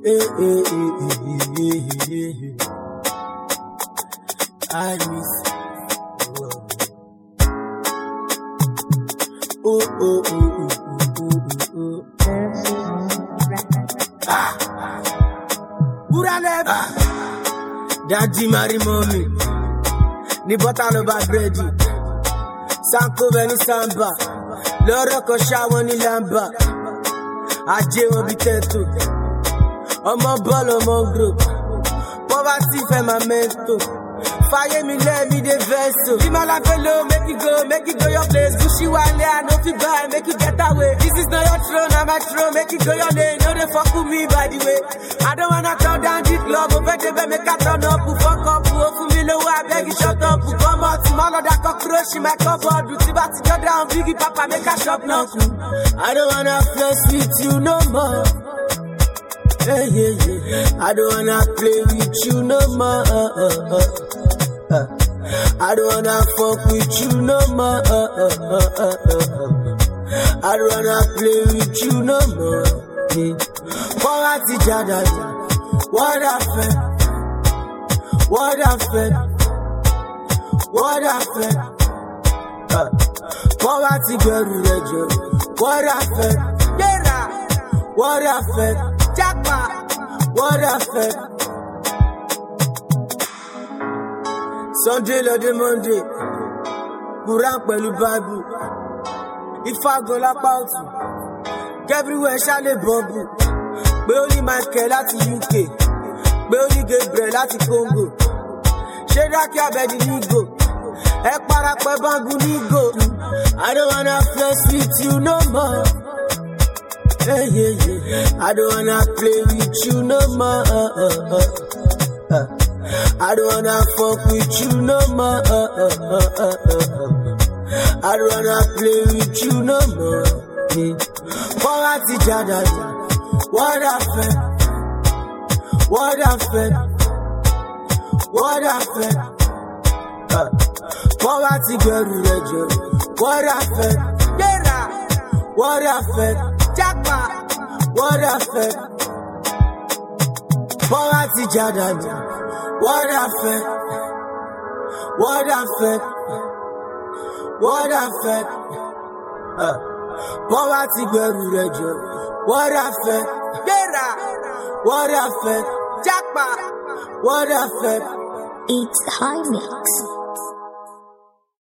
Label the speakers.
Speaker 1: I miss. Oh. Daddy marry mommy. Ni bottle over bready. Sanko beni samba. Loro ko shawo ni lamba. Aje won bi teto. Omo ball omo group. Poverty fe my mento. Fire me let me the vessel. Be my life alone, make it go your place. Gucci wale, I know fi buy, make you get away. This is not your throne, I'm my throne, make it go your lane. No they fuck with me by the way. I don't wanna turn down the club, over the make I turn up, who fuck up, who for me low, I beg you shut up, who come out, small of that cockroach in my cupboard, do tiba to go down, biggie papa make a shop now. I don't wanna flex with you no more. Yeah. I don't wanna play with you no more. I don't wanna fuck with you no more. I don't wanna play with you no more. Poverty jada, what I fed, poverty girl, what I fed, what I fed, Jackpot, what I fed. Sunday lọ́dẹ Monday, Quran pẹ̀lú Bible. Ifá gan lápá ọ̀tún, everywhere ṣálẹ̀ bọ́ọ̀bù. Pé ó ní Michael láti UK, pé ó ní Gabriel láti Congo. Ṣé Dákí Abẹ́dì nígò? Ẹ parapẹ̀ báńgù nígò. I don't wanna flex with you no more. Yeah. I don't wanna play with you no more. I don't wanna fuck with you no more. I don't wanna play with you no more. Poverty jada, what I fed. Poverty girl, what I fed. What I fed. Jackpot, what I fed. Poverty jada. What I fed. Poverty girl, what I fed. What I fed. Jackpot, what I fed.
Speaker 2: It's High Mix.